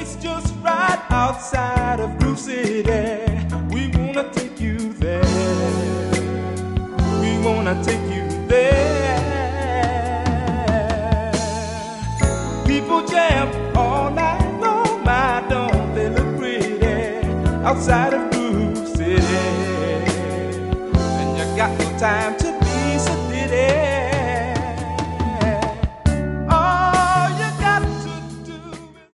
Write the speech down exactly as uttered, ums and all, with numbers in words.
it's just right outside of Groove City. We wanna take you there. We wanna take you there. People jam all night long. My, don't they look pretty outside of Groove City? And you got no time to be so ditty.